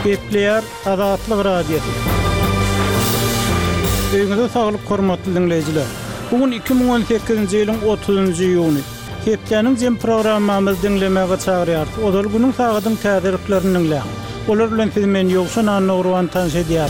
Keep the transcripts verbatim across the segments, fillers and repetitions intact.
Gepleýär Azatlyk radiosu. Öňüňizde saglyk hormatly dinleýijiler. Bugun iki bin on sekizinji ýylyň otuzynjy ýuny. Hepdeniň jem programmamyzy dinlemäge çagyrýar. Odal günüň sagatyň täzirliklerini dinleýär. Olar bilen siz men ýoksa Nurwan tanış edýär.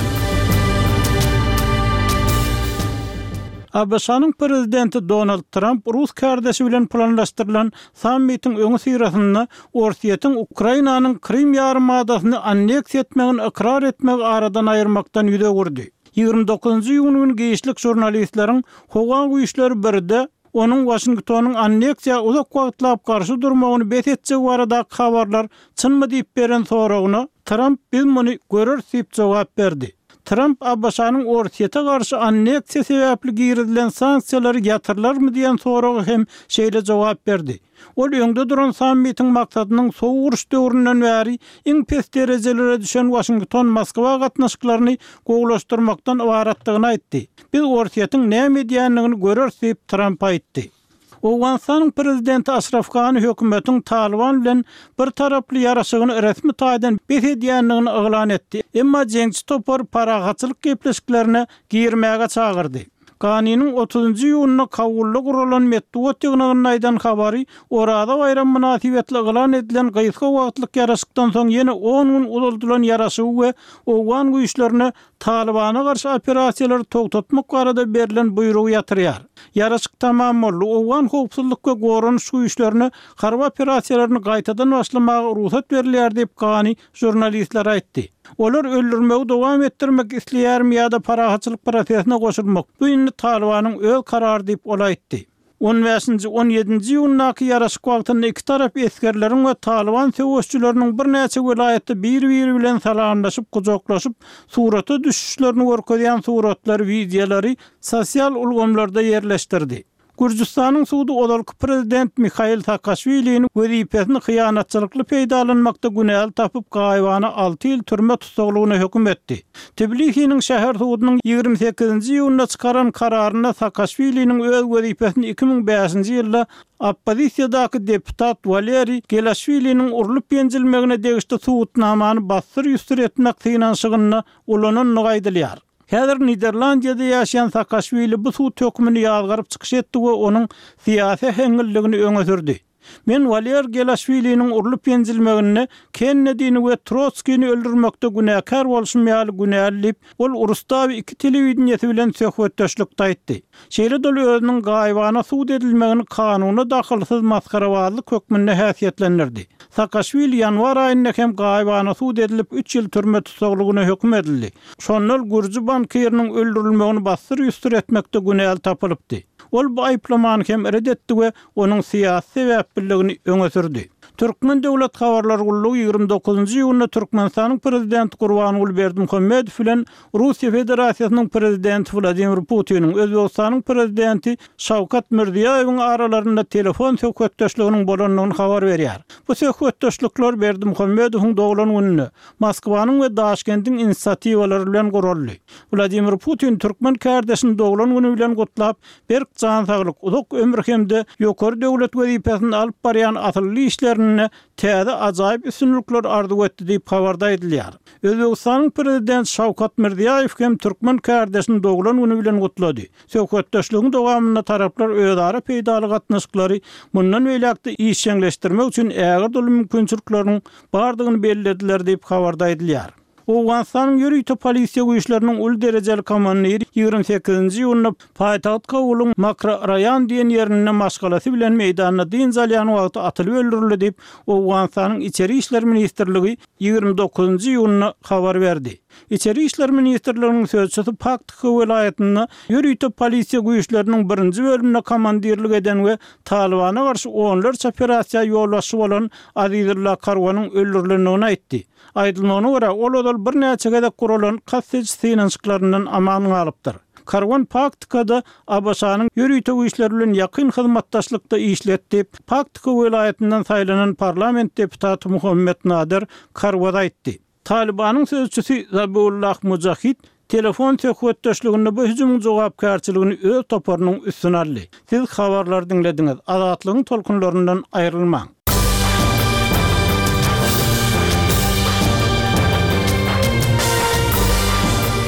Abşanyň prezidenti Donald Trump Rus kardeşi bilen planlaşdyrylan sammitin öňü syrasynda Orsiýetin Ukrainanyň Krim ýarymadasyny anneksiýa etmegini ikrar etmek aradan aýyrmakdan ýüze gurdy. ýygrimi dokuzynjy ýunyň geýişlik jurnalistleriň howa güýçleri birde onuň Washingtonyň anneksiýa uzak wagtlap garşy durmagyny betetjek barada habarlar çynmy diýip beren soragyna Trump biz muny görür diýip jogap berdi. Trump Abşanyň Orsiýete garşy anneksiýa sebäpli girilen sanksiýalary ýatyrlarmy diýen soragy hem şeýle jogap berdi. Ol öňde duran sammitin maksadynyň soňky uruş döwründen bäri iň pes derejelere düşen Washington Moskwa gatnaşyklaryny gowlaşdyrmakdan ibaratlygyny aýtdy. Biz Orsiýetiň näme diýenligini görür diýip Trump aýtdy. Owganistanyň prezidenti Ashraf Ghani hökümetiň Taliban bilen bir taraply ýaraşygyny resmi taýdan besedýänligini oglan etdi. Emma jeňçi topar paragatçylyk gepleşiklerine girmäge çagyrdy. Ghani'nin otuzynjy ýunyna Kabulda guralan Medwed ýygnagyny aýdan habary orada bayram münasibetli oglan edilen gyýyska wagtlyk ýaraşykdan soň ýene on gün uzaldylan ýaraşygy we owgan güýçlerine Talibana garşy operasiýalary togtatmak barada berilen buýrugy ýatyrýar. Ýaraşyk tamam boldy. Owgan howpsuzlyk we gorunç güýçlerine garba operasiýalaryny gaýtadan başlamagy ruhsat berilýär diýip Ghani jurnalistler aýtdy. Olar öldürmegi dowam etdirmek isleýärmi ýa-da paragatçylyk prosesine goşulmak. Bu indi Talibanyň öz karary diýip ol aýtdy. on beşinji on ýedinji ýylynaky ýaraşyk wagtynda iki tarap eskerleriň we Taliban söwüşçüleriniň bir näçe welaýatda bir-biri bilen salamlaşyp, gujoklaşyp, surata düşüşlerini görkezýän suratlar, wideolary sosial ulgamlarda ýerleşdirdi. Gürjistanyň suwdy odalky prezident Mikhail Saakashviliň wezipesini hyýanatçylykly peýdalanmakda günäl tapyp gaýbana alty ýyl türme tutuklugyna hökm etdi. Tbilisiň şäher suwdynyň ýygrimi sekizinji ýunyna çykaran kararyna Saakashviliň öz wezipesini iki bin beşinji ýylda oppozisiýadaky deputat Valeri Gelashviliň urulyp ýenjilmegine degişde suwutnamany basdyr ýüzsür etmek synanşygyny ulanan gaýdylýar. Häzir Niderlandiýada ýaşaýan Saakashvili bu suwut hökmüni ýazgaryp çykyş etdi we onuň syýasy heňilligini öňe sürdi. Men Valer Gelashviliň urulyp ýenjilmegini Kennedyni we Trotskiyni öldürmekde günäkar bolşum ýaly günällip, ol urusda iki telewizionyasy bilen söhbetdeşlik taýtdy. Şeýle dol özüniň gaýbana suwut edilmegini kanuny dakylsyz maskarabazlyk hökmüne häsiýetlendirdi. Saakashvili ýanwar aýynda hem gaýbana suwut edilip üç ýyl türme tutuklugyna hökm edildi. Şonol Gürji bankyrnyň öldürilmegini basdyr ýüzsür etmekde günäl tapylypdy. Ol bu aýplamany hem redetdi we onuň syýasy sebäpligini öňe sürdi. Türkmen Döwlet Habarlar Gullugy ýygrimi dokuzynjy ýylyna Türkmenistanyň prezidenti Gurbanuly Berdimuhammedow bilen Russiýa Federasiýasynyň prezidenti Vladimir Putiniň Özbegistanyň prezidenti Şawkat Mirziýowyň aralarynda telefon söhbetdeşliginiň bolanyny habar berýär. Bu söhbetdeşlikler Berdimuhammedowyň doglan gününe Moskwanyň we Daşkentiň inisiatiwalary bilen guruldy. Vladimir Putin Türkmen kardeşini doglan günü bilen gutlap, berk jan saglyk, uzak ömür hemde ýokary döwlet wezipesini alyp barýan asylly işlerini täze ajaýyp üstünlikler arzu etdi diýip habarda edilýär. Özbegistanyň prezidenti Şawkat Mirziýow hem Türkmen kardeşini doglan günü bilen gutlady. Söhbetdeşligiň dowamynda taraplar özara peýdaly gatnaşyklary mundan beýlekde iş ýeňleşdirmek üçin äger dolu mümkinçilikleriniň bardygyny bellädiler diýip habarda edilýär. Owganistanyň ýürüýte polisiýa güýçleriniň ul derejeli komandiry ýygrimi sekizinji ýylyna paýtagat Kabulyň Makra raýon diýen ýerinde maşgalasy bilen meýdanyna diň zalýan wagty atylyp öldürildi diýip Owganistanyň içeri işler ministrligi ýygrimi dokuzynjy ýylyna habar berdi. İçeri işler ministrliginiň sözçüsü Paktika welaýatyna ýürüýte polisiýa güýçleriniň birinji bölümine komandirlik eden we Talibana garşy onlarça operasiýa ýolbaşçy bolan Azizullah Karwanyň öldürilendigini aýtdy. Aýdylmagyna görä ol odal bir näçe gedek guralan gazetçi synançyklaryndan aman galypdyr. Karwan Paktikada Abşanyň ýürüýte güýçleri bilen ýakyn hyzmatdaşlykda işletdi. Paktika welaýatyndan saýlanan parlament deputaty Muhammed Nadir Karwan aýtdy. Talibanyň sözçüsü Zabullah Mujahid telefon söhbetdeşliginde bu hüjümüň jogapkärçiligini öz toparynyň üstüne aldy. Siz habarlar dinlediňiz. Azatlygyň tolkunlaryndan aýrylmaň.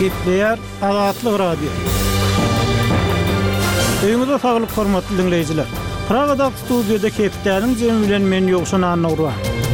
Gepleýär Azatlyk radio. Öňüňizde saglyk hormatly dinleýijiler. Pragada studiýada Kepdäniň jemi bilen men Ýogşan Annawra.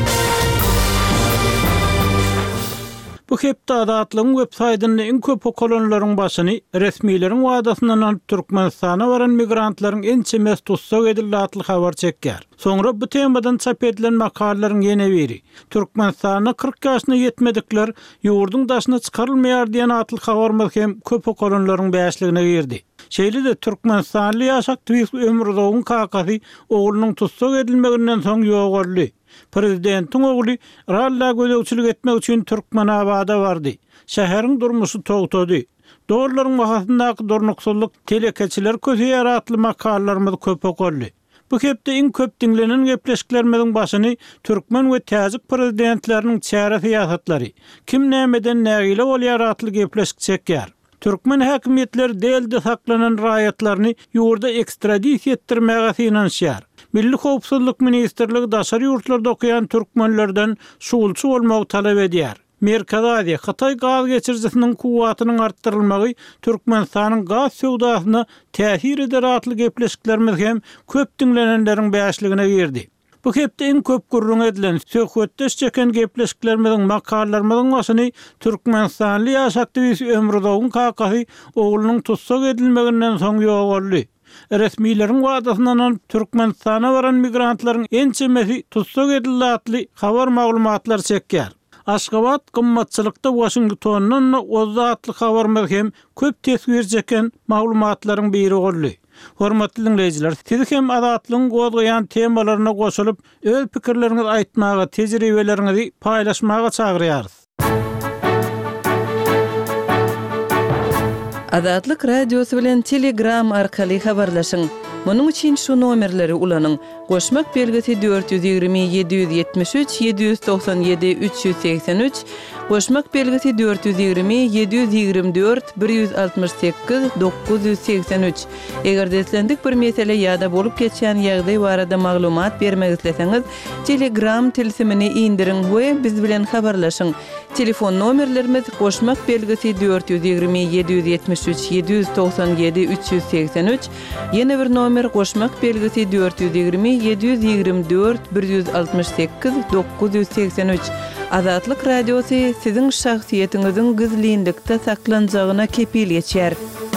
Bu hepde Azatlygyň websaýtyny iň köp okulanylaryň başyny resmiýetlerin wadasyndan alyp Türkmenistana baran migrantlaryň ençemes tutsak edilýär habar çekýär. Soňra bu temadan çap edilen makalalaryň ýene biri Türkmenistana kırk ýaşyna ýetmedikler ýurduň daşyna çykarylmaýar diýen atly habar hem köp okulanylaryň bäşligine girdi. Şeýle de Türkmenistanly ýaşak ömürdogyň kakasy oglunyň tutsak edilmeginden soň ýogarly. Prezidentiň ogly ralla gözegçilik etmek üçin Türkmenabada bardy. Şäheriň durmuşy togtady. Dolarlaryň bahasyndaky durnuksullyk telekeçiler közi yaratly makallalarymyz köp okurly. Bu hepde iň köp dinlenen gepleşiklerimiziň başyny türkmen we täzik prezidentleriniň çäre siýasatlary, kim nämeden nägile bolýar atly gepleşik çekýär. Türkmen häkimetleri delde saklanan raýatlaryny ýurda ekstradisiýa etdirmäge synanýar. Milli Howpsuzlyk Ministrligi daşary ýurtlarda okuyan türkmenlerden şuulçy bolmagy talap edýär. Merkez Aziýa Hatay gaz geçirjisiniň kuwwatynyň artdyrylmagy Türkmenistanyň gaz söwdasyna täsir eder atly gepleşiklerimiz hem köp dinlenenleriň bäşligine girdi. Bu hepde iň köp gurrun edilen söhbetdeş çeken gepleşiklerimizin makalalarynyň başyny Türkmenistanly ýaşakdy ömürdogyň kakasy oglunyň tutsak edilmeginden soň ýogarly. Resmiýetlerin wadasyndan alyp Türkmenistana baran migrantlaryň ençemesi tutsak edilýär habar maglumatlar çekýär. Aşgabat gymmatçylykda Washingtondan ozatly habar hem köp tesbir çeken maglumatlaryň biri boldy. Hormatly dinleýijiler, siz hem Azatlygyň gozgaýan temalaryna goşulyp öz pikirleriňizi aýtmaga, tejribeleriňizi paýlaşmaga çagyrýarys. Azatlyk radiosu bilen Telegram arkaly habarlaşyň. Munyň üçin şu nomerleri ulanyň. Goşmak belgisi dört yüz ýigirmi yedi yüz ýetmiş üç yedi yüz doksan yedi üç yüz seksen üç, goşmak belgisi dört yüz ýigirmi yedi yüz ýigirmi dört bir yüz altmış sekiz dokuz yüz seksen üç. Eger deslendik bir mesele ýa-da bolup geçýän ýagdaý barada maglumat bermek isleseňiz, Telegram tilsimini indirin we biz bilen habarlaşyň. Telefon nomerlerimiz goşmak belgisi dört yüz ýigirmi yedi yüz ýetmiş üç yedi yüz doksan yedi üç yüz seksen üç, ýene bir nomer goşmak belgisi dört yüz ýigirmi yedi yüz ýigirmi dört bir yüz altmış sekiz dokuz yüz seksen üç. Azatlyk radiosu siziň şahsiýetiňiziň gizlilikde saklanjagyna kepil ýetýär.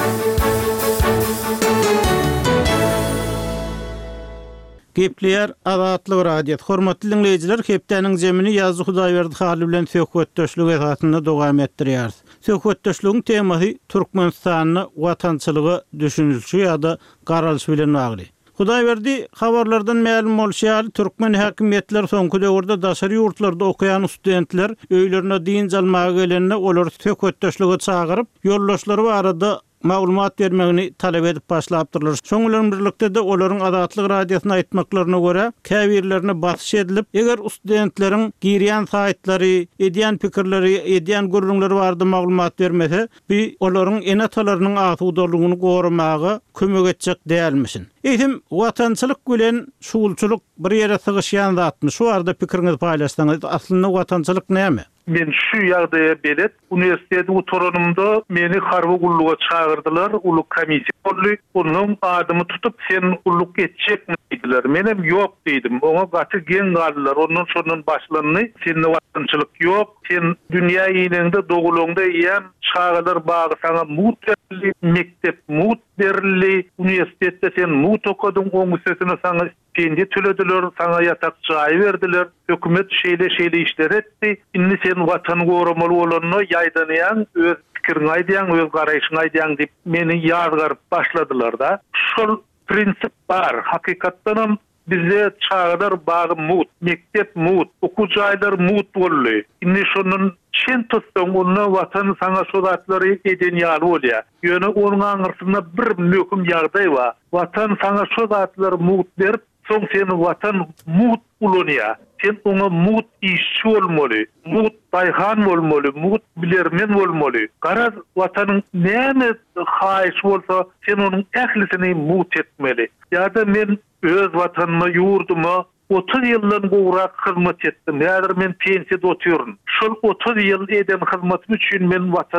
Gepleýär Azatlyk radio. Hormatly dinleýijiler, Kepdäniň jemini ýazgy Hudaýberdi haly bilen söhbetdeşlik esasynda dowam etdirýär. Söhbetdeşligiň temasy Türkmenistanyň watançylygy düşünilşi ýa-da garalyşy bilen bagly. Hudaýberdi habarlardan ma'lum bolýar, türkmen häkimetleri soňky döwürde daşary ýurtlarda okuyan studentler öýlerine diň jalmaga gelenine olar söhbetdeşlige çagyryp, ýoldaşlary barada maglumat bermegini talap edip başlapdyrlar. Şoňulyň birlikde de olaryň Azatlyk radiosyna aýtmaklaryna görä, käbirlerine basyş edilip, eger studentleriň girýän saýtlary, edýän pikirleri, edýän gurrunlary bardy maglumat bermese, bi olaryň enatalarynyň asuwdlygyny goramagy kömek etjek dälmişin. Eýdim, watançylyk bilen şuulçylyk bir ýere sygyşýan zatmy. Şu arada pikiriňizi paýlaşsaňyz, aslynda watançylyk näme? Men şu ýagdaýa belet uniwersitet oturanymda meni harby gulluga çağırdylar, uluk komissiýa boldy. Onuň adymy tutup sen ulluk etjekmi diýdiler. Men hem ýok diýdim. Oňa gaty gen galdylar. Ondan sonra başlanyny sen watançylyk ýok, sen dünýä ýylyňda dogulugda ýa çağılar bagy sana mut berli, mektep mut berli, uniwersitetde sen mut okudyň, oň üstüne sana stipendiýa төлediler, sana ýatak jaý berdiler. Hökümet şeýle şeýle işler etdi. Indi sen watany goramaly bolanyny ýaýdanýan, öz pikirini aýdýan, öz garaýşyny aýdýan diýip meni ýazgaryp başladylar da. Şol prinsip bar. Hakykatdan bize çağlar bagy mut, mektep mut, okujaýlar mut boldy. Indi şonun çen tutsaň onu watan sana şodatlary eden ýaly bolýar. Ýöne onuň aňyrsynda bir möhüm ýagdaý bar. Watan sana şodatlary mut berip, soň seni watan mut ulanýar. Sen oňa mut işçi bolmaly, mut daýhan bolmaly, mut bilermen bolmaly. Garaz watanyň näme haýyş bolsa, sen onuň ählisini mut etmeli. Ýa-da men öz watanyma, ýurdumy otuz ýyldan gowrak hyzmat etdim. Häzir men pensiýede oturýarym. Şol otuz ýyl eden hyzmatym üçin men watanyň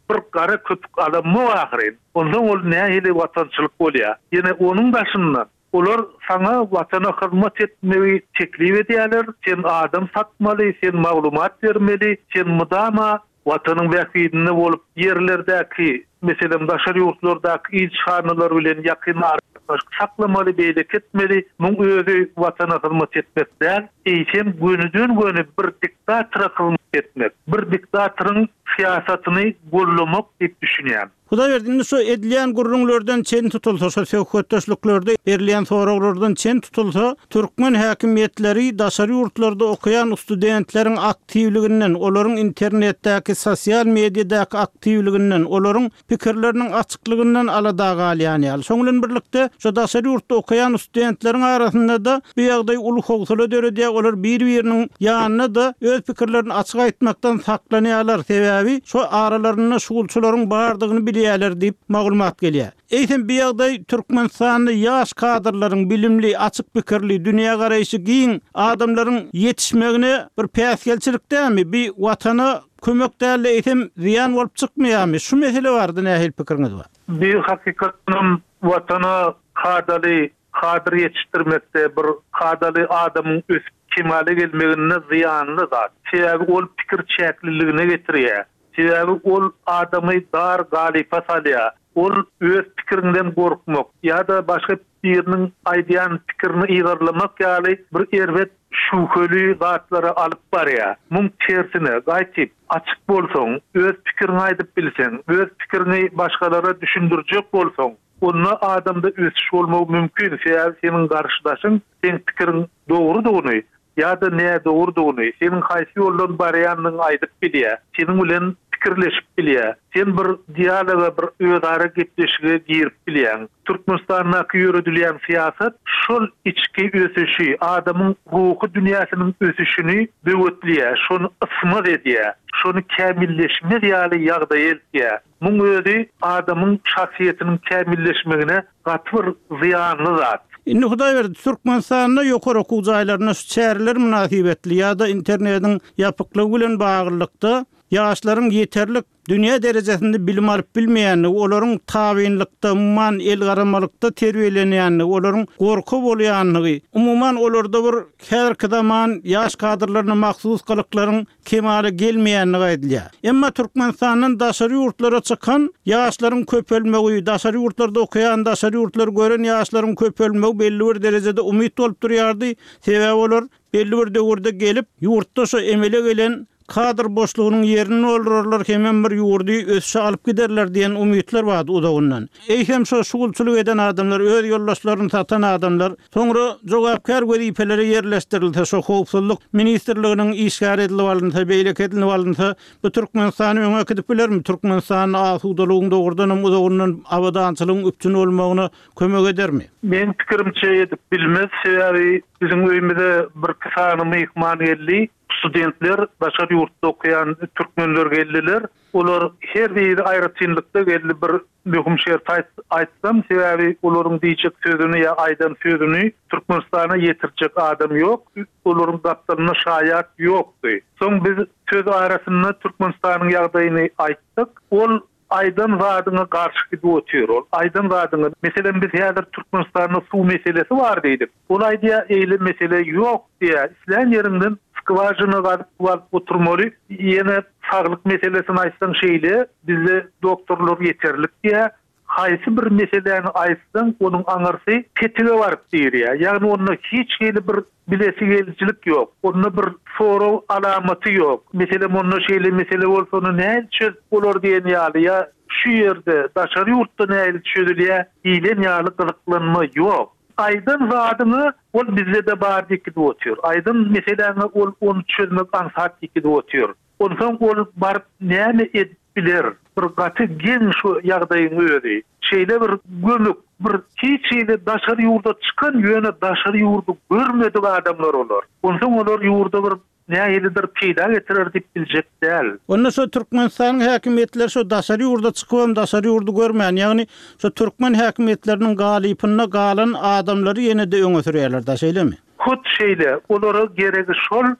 bir gara köpük alamy ahyry. Ondan ol nähili watançylyk bolýar. Ýene onuň başyndan olar sana watana hyzmat etmegi teklif edýärler. Sen adam satmaly, sen maglumat bermeli, sen mudama watanyň bähidinde bolup yerlerdäki, meselem daşary ýurtlardaky ilçhanalar bilen ýakyn arkaşyk saklamaly, beýle ketmeli. Muň özi watana hyzmat etmek däl, eýsem gönüden göne bir diktatora hyzmat etmek, bir diktatoryň siýasatyny gollamak diýip düşünýär. Huda berdiňde şu edilýän gurrunlardan çen tutulsa, şu söhbetdeşliklerde berilýän soraglardan çen tutulsa, türkmen häkimetleri daşary ýurtlarda okuyan studentleriň aktivliginden, olaryň internetdäki, sosial mediýadaky aktivliginden, olaryň pikirleriniň açyklygynyň alada galýany. Şoň bilen birlikde şu daşary ýurtda okuyan studentleriň arasynda da bu ýagdaý uly howsala döredýär. Olar bir-biriniň ýanyna da öz pikirlerini açyk aýtmakdan saklanýarlar. Sebäbi şu aralaryna şugulçylaryň bardygyny bilýärler diýip maglumat gelýär. Eýsem bu ýagdaý Türkmenistanyň ýaş kadrlaryň bilimli, açyk pikirli, dünýä garaýşy giň adamlaryň ýetişmegine bir päsgelçilik dämi? Bir watana kömek däl eýsem ziýan bolup çykmaýarmy? Şu mesele bardy, nähil pikiriňiz bar? Bir hakykatynam watana kadrly kadr ýetişdirmekde bir kadrly adamyň öz kemale gelmegine ziýanly zat. Sebäbi ol pikir çäkliligine getirýär. Sebäbi ol adamy dar galypa salýar. Ol öz pikirinden gorkmak ýa-da başga biriniň aýdýan pikirini ýygyrlamak ýaly bir erbet şüpheli zatlara alyp barýar. Muň tersine gaýtyp açyk bolsaň, öz pikirini aýdyp bilseň, öz pikirini başgalara düşündirjek bolsaň, onda adamda ösüş bolmagy mümkin. Sebäbi seniň garşydaşyň sen pikiriň dogrudygyny ýa-da näme dogrudygyny, seniň haýsy ýoldan barýanyny aýdyp bilýär. Seniň bilen pikirleşip bilýär. Sen bir dialoga, bir özara gepleşige girip bilýän. Türkmenistanyň ýürüdilýän siýasat şol içki ösüşi, adamyň ruhy dünýäsiniň ösüşini böwetliýär, şonu ysmar edýär, şonu kämilleşme ýaly ýagdaý eltýär. Muň özi adamyň şahsiýetiniň kämilleşmegine gatwyr ziýanly zat. Indi Hudaý berdi, Türkmenistanyň ýokary okuw jaýlaryna şu çäreler münasibetli ýa-da internetiň ýapyklygy bilen baglykda ýaşlaryň ýeterlik dünýä derejesinde bilim alyp bilmeýänligi, olaryň tabynlykda, umman el garamalykda terbiýelenýänligi, olaryň gorku bolýanlygy, umuman olarda bir her zaman ýaş kadrlaryna mahsus gylyklaryň kemale gelmeýänligi aýdylýar. Emma Türkmenistanyň daşary ýurtlara çykan ýaşlaryň köpelmegi, daşary ýurtlarda okuyan, daşary ýurtlar gören ýaşlaryň köpelmegi belli bir derejede umyt bolup durýardy. Sebäbi olar belli bir döwürde gelip ýurtda şu emele gelen kadr boşluğunun yerini olurlar, hemen bir yurdu ösüşe alıp giderler diyen umutlar vardı o da ondan. Eýsem şu şugulçuluk eden adamlar, öz yoldaşlarını satan adamlar, sonra jogapkar wezifeleri yerleştirildi. Şu howpsuzlyk ministrliginiň işgär edilip alınsa, beýlek edilip alınsa, bu Türkmenistany öňe gidip bilermi? Türkmenistanyň asudalygyny dogrudan o da ondan abadançylygyň üpçün bolmagyna kömek edermi? Men pikirimçe edip bilmez. Sebäbi bizim öýümizde bir kysany mehman geldi. Studentler daşary ýurtda okuyan türkmenler geldiler. Olar her biri aýratynlykda geldi. Bir möhüm şert aýtsam, sebäbi olaryň diýjek sözüni ýa aýdan sözüni Türkmenistana ýetirjek adam ýok. Olaryň daptaryna şaýat ýokdy. Soň biz söz arasynda Türkmenistanyň ýagdaýyny aýtdyk. Ol aýdan wadyna garşy gidip ötýär. Ol aýdan wadyna, meselem biz häzir Türkmenistanyň suw meselesi bar diýdik. Ol aýdýa eýle mesele ýok diýär. Islan ýerinden skvajyna galyp oturmaly. Ýene saglyk meselesini aýtsaň şeýle, bizde doktorlar ýeterlik diýär. Haýsy bir meseleni aýtsaň, onuň aňarsy ketige baryp diýär. Ýagny onda hiç geli bir bilesi gelçilik ýok. Onda bir soraw alamaty ýok. Meselem onda şeýle mesele bolsa, onu näme çöz bolar diýen ýaly ýa şu ýerde daşary ýurtda näme çözülýär, ýylen ýaly gylyklanma ýok. Aýdyn wadyny ol bizde de bar diýip ötýär. Aýdyn meseleni ol onu çözmek ansat diýip ötýär. Ondan ol baryp näme edip biler? Bir gaty gen şu ýagdaýyň öýdi. Şeýle bir gömük, bir hiç şeýle daşary ýurda çykan ýöne daşary ýurdu görmedik adamlar olar. Ondan olar ýurda bir näýedir peýda getirer diýip biljek däl. Onda şu Türkmenistanyň häkimetleri şu daşary ýurda çykyp daşary ýurdu görmän, ýagny şu türkmen häkimetleriniň galypyna galan adamlary ýene de öňe sürýärler da şeýlemi? Hut şeýle, olara geregi şol,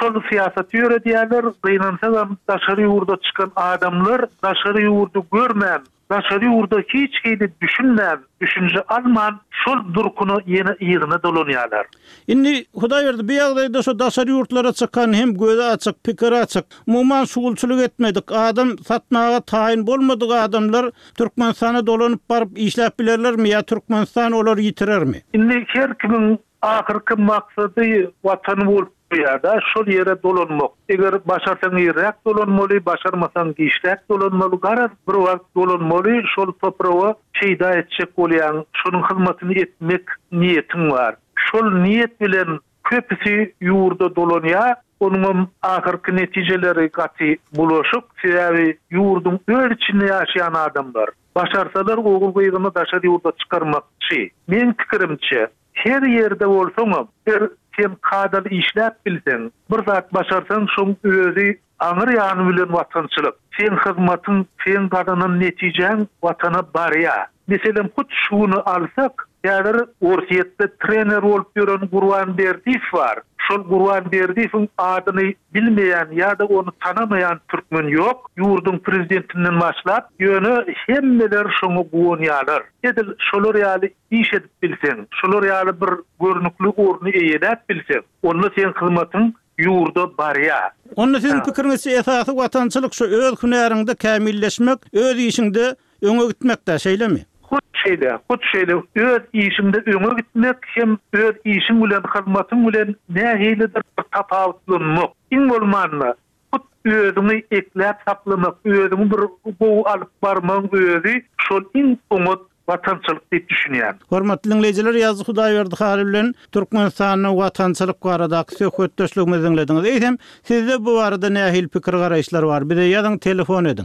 şol siyasat ýöredýärler, gynansa daşary ýurda çykan adamlar daşary ýurdu görmän, daşary ýurda hiç hili düşünmän, düşünje alman şol durkuny ýene ýygyna dolanýarlar. Indi Hudaý berdi, bu ýagdaýda şo daşary ýurtlara çykan hem göze açyk, pikir açyk, muman suwulçylyk etmedik, adam satmaga taýin bolmadyk adamlar Türkmenistana dolanyp baryp işläp bilerlermi ýa Türkmenistan olar ýitirermi? Indi her kimin ahyrky maksady watany bolup ýa-da şol ýere dolanmak. Eger başarsaň ýerek dolanmaly, başarmasaň işläp dolanmaly, garar bir wagt dolanmaly, şol toprağa çeýda etjek bolýan, şonuň hyzmatyny etmek niýetiň bar. Şol niýet bilen köpüsi ýurda dolanýar, onuň ahyrky netijeleri gaty bulaşyk, sebäbi ýurdun öň içinde ýaşaýan adamlar başarsalar ogul gyýgyny daşary ýurda çykarmakçy. Men pikirimçe, her ýerde bolsaňam, her sen kadar işläp bilsen, bir zat başarsan şoň özi aňyr ýany bilen watançylyk. Sen hyzmatyň, sen gadanyň netijen watana barýa. Meselem hut şuny alsak, ýa-da Orsiýetde trener bolup ýören Gurbanberdiýew bar. Şol Gurbanberdiýewiň adyny bilmeýän ýa-da onu tanamayan türkmen ýok. Ýurdun prezidentinden başlap, ýöne hemmeler şoňa guwanýarlar. Edil şolar ýaly iş edip bilsen, şolar ýaly bir görnükli orny eýedip bilsen, onda sen hyzmatyň ýurda barýa. Onda sizin pikiriňizçe esasy watançylyk şu öz hünärinde kämilleşmek, öz işinde öňe gitmekde, şeýlemi? Hut şeýle, hut şeýle öz işinde öňe gitmek hem öz işiň bilen hyzmatyň bilen nähilidir bir tapawutlanmak. Iň bolmanda hut özüni ekläp saplamak, özüni bir gowy alyp barmak özi şol iň umut watançylyk diýip düşünýär. Hormatly dinleýijiler, ýazy Hudaý berdi hary bilen Türkmenistanyň watançylyk barada söhbetdeşligimizi dinlediňiz. Eýsem, sizde bu barada nähil pikir garaýşlar bar? Bir de ýazyň, telefon edin.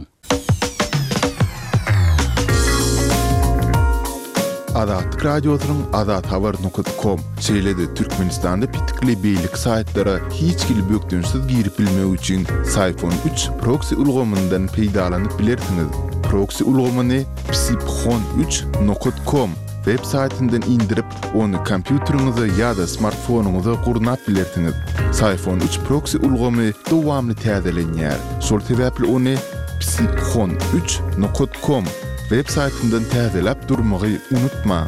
Azat radiosynyň azat habar nokta com şeýlede Türkmenistanda pitikli beýlik saýtlara hiç kili bökdünsiz girip bilmek üçin Sayfon üç proxy ulgamyndan peýdalanyp bilersiňiz. Proxy ulgamyny psipxon üç nokta com web saýtynyň indirip onu kompýuteriňize ýa-da smartfonuňyza gurnap bilersiňiz. Sayfon üç proxy ulgamy dowamly täzelenýär. Şol sebäpli onu psipxon üç nokta com web saýtyndan täzelep durmagy unutma.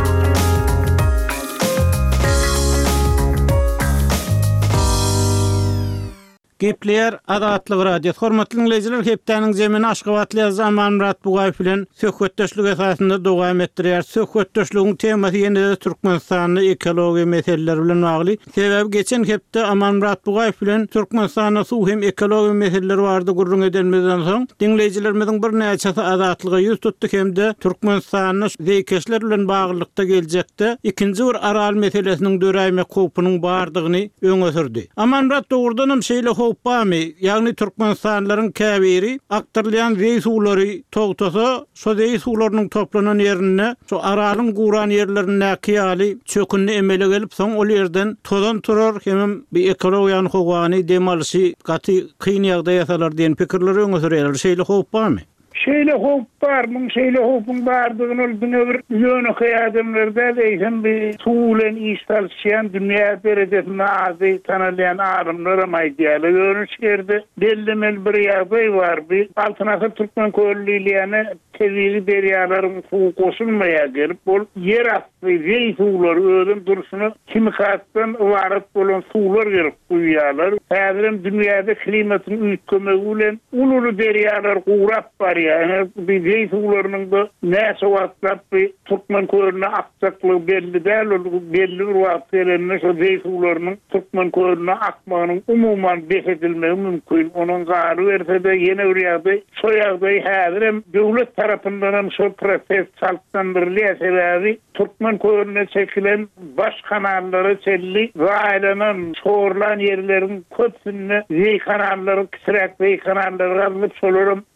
Gepler Adatlyk radio. Hormatly dinleýijiler, hepdeniň jemini Aşgabatly Amanmurat Bugaýew bilen söhbetdeşlik esasynda dowam etdirýär. Söhbetdeşligiň temasy ýene-de Türkmenistanyň ekologiýa meseleleri bilen bagly. Sebäbi geçen hepde Amanmurat Bugaýew bilen Türkmenistanyň suw hem ekologiýa meseleleri bardy gurrun edenmizden soň dinleýijilerimiziň bir näçesi adatlyga ýüz tutdy hemde Türkmenistanyň zeýkeşler bilen baglykda geljekde ikinji bir aral meselesiniň döräýme kopynyň bardygyny öňe sürdi. Amanmurat dogrudanam şeýle Hopami, ýagny Türkmenistanlaryň käbiri aktarlayan zeý suwlary togtasa, şo zeý suwlarynyň toplanan ýerine, şo aralyň guran ýerlerine kiýaly çökünni emele gelip soň ol ýerden tozan turar hem bir ekologiýany howany demalysy gaty kyn ýagdaý ýasalar diýen pikirleri öňe sürýärler. Şeýle hopamy? Şeýle hop bar, muň şeýle hopun bardygyny öldüne bir ýöne hyýadymlarda diýsem bir suwlen iştalşýan dünýä derejesinde azy tanalýan arymlar maýdýaly görüşýärdi. Bellemel bir ýagdaý bar. Bir altynasy Türkmen köllüýlerini tevili derýalaryň suw goşulmaýa gelip bol ýer asty zeý suwlar ödüm durşuny kimikatdan warat bolan suwlar gerip goýýarlar. Häzirem dünýäde klimatyň üýtgemegi bilen ululu derýalar gurap barýar. Yani bir zeý suwlarynyň da näse wagtlar bir Türkmen körüne akçaklygy belli däl, belli bir wagt gelende şo zeý suwlarynyň Türkmen körüne akmagynyň umumyň besedilmegi mümkin. Onuň gary berse de ýene bir ýagdaý, şo ýagdaý häzirem döwlet tarapyndan şo proses çaltandyrylýar sebäbi Türkmen körüne çekilen baş kanallary çelli gaýlanan şoğurlan ýerleriň köpsünde zeý kanallary, kisrak zeý kanallary galyp şolaryň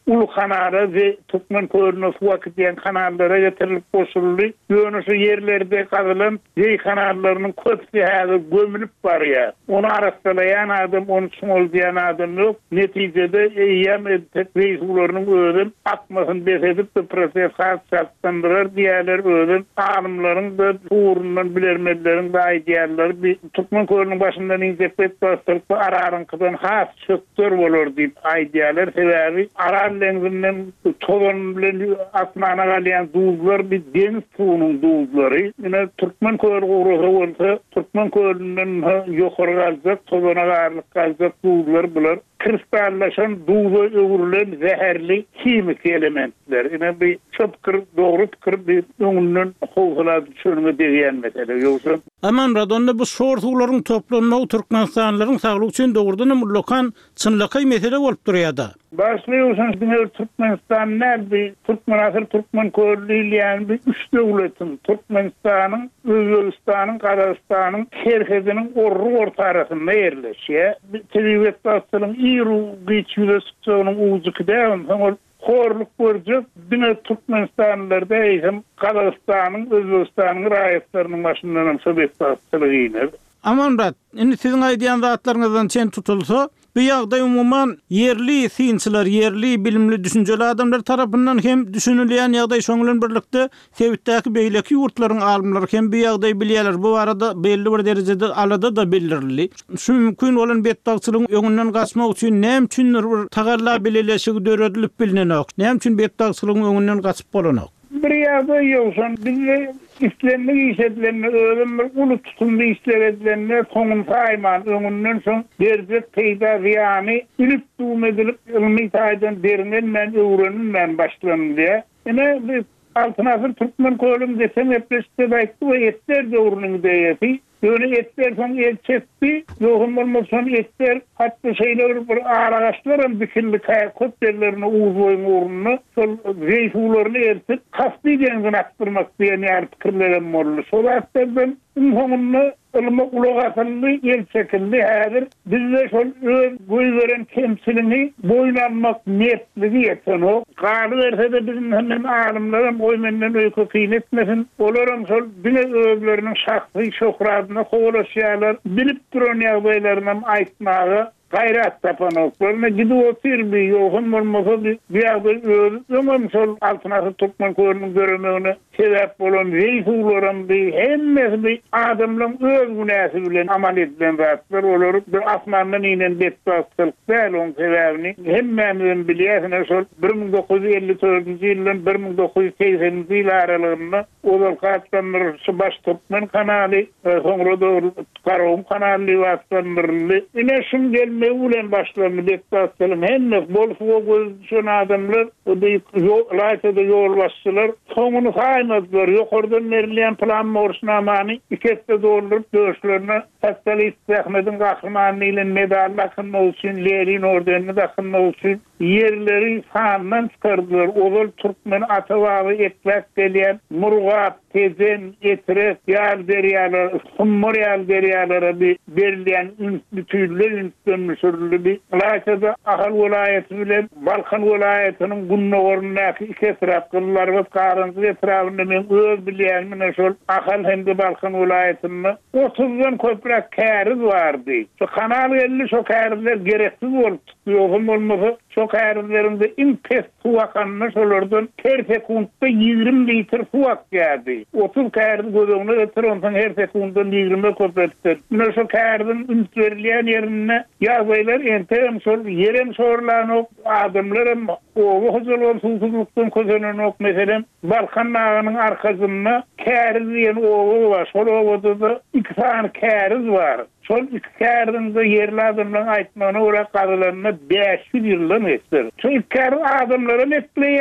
ulu kanala ve Türkmen köyüne su akıtayan kanallara getirilip koşuldu. Yönüsü yerlerde kazılan zey kanallarının kötüsü hazır gömülüp var ya. Onu arastalayan adam, onu smoldayan adam yok. Neticede eyyam edip reisularının ödün atmasın besedip de proses hasatlandırar. Diğerler ödün alımların da uğrundan bilermedilerin da idealleri bir Türkmen köyünün başından incepet bastırıp ararın kıdan has çöktür olur deyip idealler sebebi arar lenzinden toğun bilen atmana galayan duzlar bir deniz tuğunun duzları. Yine Türkmen köyü uğruğu olsa Türkmen köyünden yukarı kalacak, toğuna ağırlık kalacak duzlar bular. Kristallaşan duzu öğürülen zehirli kimik elementler. Yine bir çöpkır, doğru tıkır bir önünün kovula düşürme degeyen mesele. Yoksa Aman radonda bu sortuların toplanma Türkmenistanların sağlık için doğrudan lokan çınlakay mesele olup duruyor da. Başlıyorsanız bir Türkmenistan nerede? Türkmen asır Türkmen köylüyle yani bir üç devletin Türkmenistan'ın, Özbekistan'ın, Kazakistan'ın herkesinin orru orta arasında yerleşiyor. Bir televizyet bastırın İru geçiyor sıçığının uğucu kıdağın. Horluk görecek, bine Türkmenistanlılar da eğitim Kazakistan'ın, Özbekistan'ın rayetlerinin başından Sovyet bastırı iner. Aman rad, indi sizin aydiyan zatlarınızdan çen tutulsa, bu ýagdaý umuman yerli synçylar, yerli bilimli düşünjeli adamlar tarapyndan hem düşünülýän ýagdaý şoňlan birlikde Sewitdäki beýleki ýurtlaryň alymlary hem bu ýagdaý bilýärler. Bu arada belli bir derejede alada da bildirli. Şu mümkin bolan betdagçylygyň öňünden gaçmak üçin näme üçindir bir tagarla bileleşigi döredilip bilinenok. Näme üçin betdagçylygyň öňünden gaçyp bolanok? Bir ýagdaý ýoksa bizde İslenmek işletlerini öğrenmek, ulu tutumlu işletlerini sonun sayman, önünden son derzet peyda riyani, ilip doğum edilip ilmi taydan derinin ben öğrenin ben başlanın diye. Yine bir altınasır Türkmen koyulum desem hepleşte baktı ve etler de öğrenin deyeti. Böyle etler son el çekti, yoğun olmaz son etler, hatta şeyler bir ağaçların dikildi kaya köplerlerini uğuzlayın uğrunu, sol zeyfularını eltip, kasti dengin attırmak diye ne fikirlerim oldu. Sol atlardan ünhonunu ılma uluğatıllı el çekildi. Hadir bizde sol boy veren temsilini boylanmak niyetligi yeten o. Kâlı verse de bizim hemen ağrımların boymenden öykü kıymetmesin. Olurum sol bine öğülerinin şahsı şokradına kovalaşyalar, bilip duran yağbaylarından aitmağı, gayret tapan oklarına gidi otur bir yoğun olmasa bir yağbayı öğüdü. Zaman sol altınası Türkmen köyünün görümüne sebep olan reysuların bir hemmesi bir adamların öz günahı bilen amal edilen rahatlar olur. Bir asmandan inen betbastılık değil onun sebebini. Hemmemizin biliyesine sol bin dokuz yüz elli dördüncü yılın bin dokuz yüz sekseninci yıl aralığında Odal Katlanırısı baş Türkmen kanalı, sonra doğru Karavum kanalı vasıtanırlı. Yine şimdi gelmeye ulen başlarını betbastılım. Hemmesi bol fuğa gözüşen adamlar, o da laytada yol başçılar, sonunu saymadılar. Yok oradan verilen plan morşnamani, ikette doğrulup dövüşlerine Hastalı İsti Ahmet'in kahramanı ile medal akınma olsun, Leyli'nin ordenini de akınma olsun, yerleri sahandan çıkardılar. Oğul Türkmen atıvavı etlak deleyen Murgat, Tezen, Etret, yal deryalar, Summur yal deryalara bir verilen bütünlü, ünsdönmüşürlü bir Laşada Ahal vilayeti bile Balkan vilayetinin günlü orundaki iki etraf kıllarımız karınsız etrafında men öz bileyenmine şol Ahal hem de Balkan vilayetinde otuzdan köprek kâriz vardı. Şu kanal elli şu kârizler gereksiz olup tutuyor. Olmasa şu kârizlerinde in pes su akanına şolordan her sekundda yirmi litre su ak geldi. otuz kâriz gözüne getir ondan her sekundan yirmi köprektir. Yine şu kârizin üns verilen yerine yazaylar enterem şol yerem şorlan ok adamlarım oğlu hızlı susuzluktan közenen ok mesela Balkan Nağı'nın arkasında kâriz diyen oğlu var. Şol oğlu da iki tane kâriz var. Sol iki kârizinde yerli adamların aitmanı uğrak kadılarına beş yüz yıldan ettir. Şu iki kâriz adamların etmeye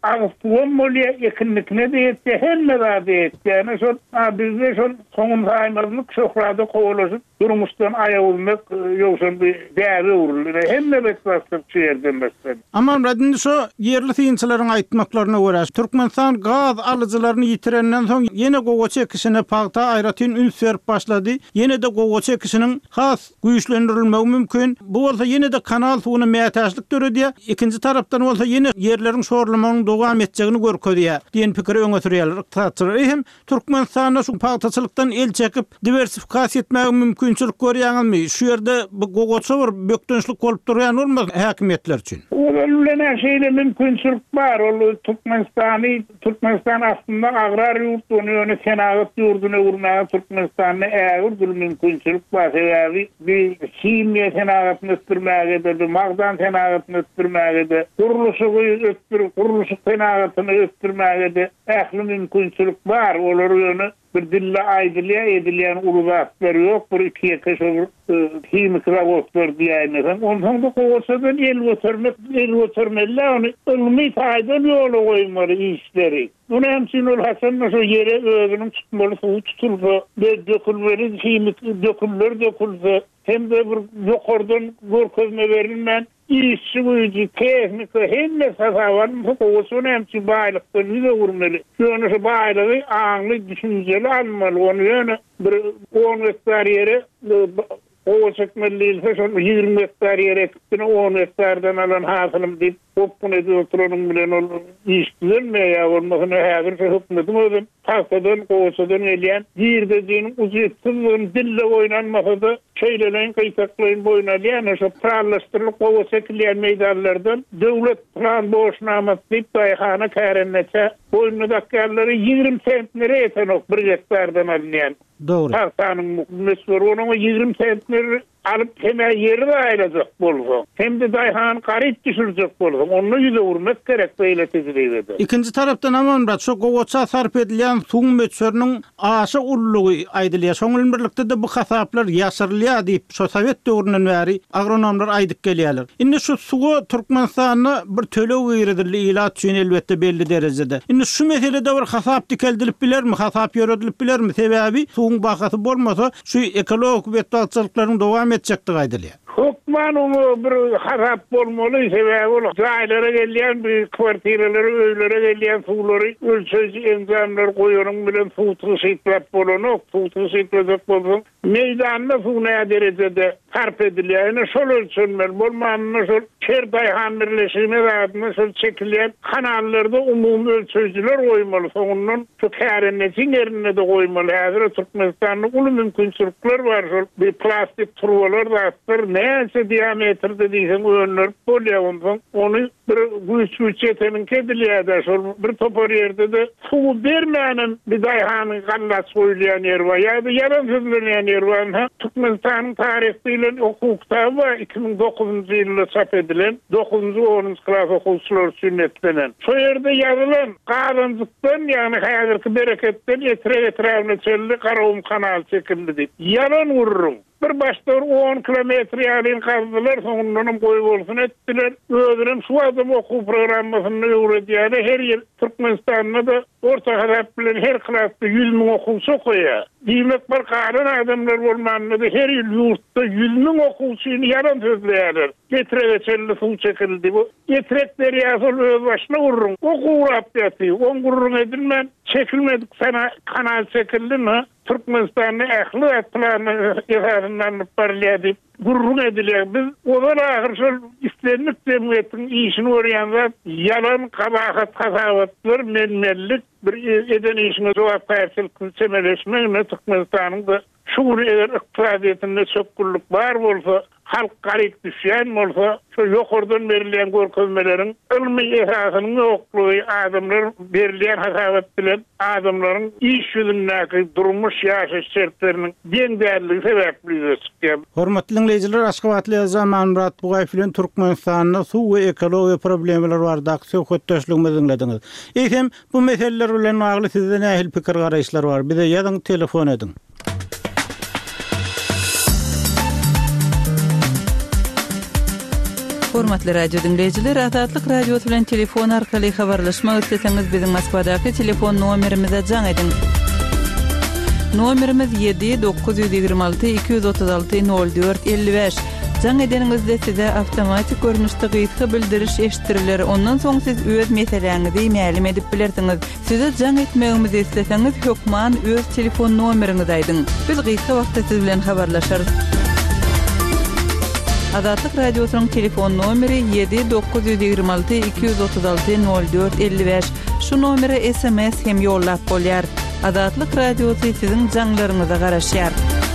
ağıstuğum molya ekinlikine de etti, hemme da de etti. Yani şol, bizde şol soğun saymazlık şokrada kovalaşıp durmuştan aya olmak yoksa bir değerli uğurlu. Hemme beklastık çeyerden mesela. Aman radini şu yerli tiyinçilerin aytmaklarına göre Türkmenistan gaz alıcılarını yitirenden son yine gogoçe kişine pakta ayratin üns verip başladı. Yine de gogoçe kişinin has güýçlendirilmegi mümkün. Bu olsa yine de kanal suwuna mätäçlik döre diye. İkinci tarapdan olsa yine yerlerin şorlamanyň dowam etjegini görkezýär. Diýen pikiri öňe sürýärler. Iqtisadçylar hem Türkmenistanda şu paktaçylykdan el çekip diversifikasiýa etmäge mümkinçilik görýärmi? Şu ýerde bu gogoçy bir bökdönçlik bolup durýan bolmaz häkimetler üçin. Ölen şeyle mümkinçilik var. O Türkmenistan'ı Türkmenistan aslında agrar yurtunu yönü senagat yurduna vurmaya Türkmenistan'ı eğer bir mümkinçilik var. Yani bir kimya senagatını öttürmeye gider, magdan senagatını öttürmeye gider, kuruluşu öttür, kuruluşu senagatını öttürmeye gider. Ehli mümkinçilik var. Olur yönü bir dille aydılıya edilen uluzatları yok. Bir iki yakış olur kimik ravotlar diyenler. Ondan da kovasadan el götürmek, el götürmeli. Onu ılmi faydalı yolu koymalı işleri. Bunu hemsin ol Hasan nasıl yere öğünün tutmalı, suğu tutulsa, dökülmeli, kimik döküller dökülse, hem de bir yokordan görkezme verilmen, işçi gücü, teknik, hem de sasavanın kovasadan hemsin baylıklarını da vurmalı. Yönüsü baylığı anlı, düşünceli almalı. Onu yönü bir on hektar yere o çekmeliyle son yirmi hektar yere gittiğini on hektardan alan hasılım deyip hukukun ediyor oturanın bilen ol iştirilmeye ya olmasını hazır hükmetim oldum. Taksadan, kovasadan eleyen bir dediğinin uziyetsiz dille oynanmasa da şeylelerin kaytaklayın boyunalayan şu prallaştırılıp kovasekleyen meydanlardan devlet plan boşnaması deyip dayıhana kârenneçe boyunu dakikaları yirmi sentlere yeten ok bir hektardan alınayan. Doğru. Tartanın mesur onun yirmi sentleri alıp hemen yeri de ayrılacak bolsa. Hem de dayhan qarip düşürecek bolsa. Onu yüze vurmak gerek böyle tezireydi. İkinci taraftan aman da şu gogoça sarf edilen suň meçörünün aşy ullugy aýdylýar. Şoňul birlikde de bu hasaplar ýaşyrylýar diýip şu Sowet döwründen bäri agronomlar aýdyp gelýärler. Indi şu suwa Türkmenistanyna bir tölew giridildi ilat üçin elbetde belli derejede. Indi şu meselede bir hasap dikeldilip bilermi? Hasap ýöredilip bilermi? Sebäbi suň bakasy bolmasa şu ekologik betbaçylyklaryň dowam etjekdi aýdylýar. Hukman onu bir harap bolmalı sebebi olur. Zaylara geliyen bir kvartirelere, öylere geliyen suları ölçücü enzamlar koyuyorum bilen su tısıtlap bolunu, su tısıtlap bolun. Meydanına su ne derecede harp ediliyene şol ölçünler bolmanına şol şer dayhan birleşimi rahatına şol çekilen kanallarda umumi ölçücüler koymalı. Sonunun şu kârennetin yerine de koymalı. Hazır Türkmenistan'da ulu mümkünçülükler var. Şol bir plastik turvalar da attır. Neyse diametre dediğin önler polya onu bir güç güç yetenin kediliyede bir topar yerde de su vermeyenin bir dayhanın kallas koyulayan yer var. Ya da yalan sözlenen yer var. Türkmenistan'ın tarihiyle hukukta var. iki bin dokuzuncu yılda çap edilen dokuzuncu onuncu klas okulçular sünnetlenen. Şu yerde yazılan kadıncıktan yani hayatı bereketten etre etrafına çelli Karavum kanal çekildi deyip. Yalan vururum. Bir başta on kilometre yarın kazdılar, sonundan koyu olsun ettiler. Ödürüm şu adım okul programmasını öğretiyade her yer Türkmenistan'da da orta hedeflerin her klasta yüz bin okulsu koya. Diyemek var karın adamlar olmanında da her yıl yurtta yüz bin okulsuyunu yalan sözleyerler. Getre ve çelli su çekildi bu. Getrekleri yazıl öz başına vururum. O kuğrap yatıyor. On gururun edilmen çekilmedik sana kanal çekildi mi? Türkmenistan'ı ehli etkilerini efendinden parlayıp gururun ediliyor. Biz odan ahir şol istenlik cemiyetin işini öğrenler yalan kabahat kasavatlar menmellik bir eden işine cevap karşılık çemeleşmeyle Türkmenistan'ın da şuur eder iktisadiyetinde çökküllük var olsa halk garip düşen olsa şu yokordan verilen görkezmelerin ilmi esasının yokluğu adamlar verilen hasavat bilen adamların iş yüzündeki durmuş yaşa şertlerinin den değerli sebeplidir. Hormatly dinleyijiler, Aşgabatly Zaman Murat Bugay bilen Türkmenistan'da su we ekologiya problemleri barda söhbetdeşligimizi dinlediňiz. Eýsem bu meseleler bilen bagly sizde nähil pikir garaýşlar bar? Bize ýazyň, telefon ediň. Hormatly radio dinleyijiler, Azatlyk radiosu bilen telefon arkaly habarlaşmak isteseňiz biziň Moskvadaky telefon nomerimize jaň edin. Nomerimiz yedi dokuz yirmi alty iki yüz otuz altı nol dört elli beş. Jaň edeningizde size awtomatik görnüşde gyýyky bildiriş eşitdiriler. Ondan soň siz öz meseleňizi ma'lum edip bilersiňiz. Size jaň etmegimizi isteseňiz hökman öz telefon nomeriňizi aýdyň. Biz gyýyky wagtda siz bilen habarlaşarys. Azatlyk radiosynyň telefon nomeri yedi dokuz yirmi alty iki yüz otuz altı nol dört elli beş. Şu nomere S M S hem ýollap bolýar. Azatlyk radiosy siziň jaňlaryňyza garaşýar.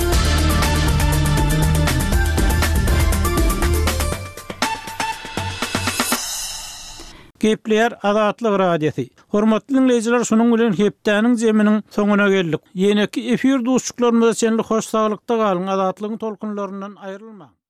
Gepler Azatlyk radiosu. Hormatly dinleyijiler, şonuň bilen hepdäniň jeminiň soňuna geldik. Ýene-ki efir duşçuklarymyza çenli hoş saglykda galyň, Azatlygyň tolkunlaryndan aýrylma.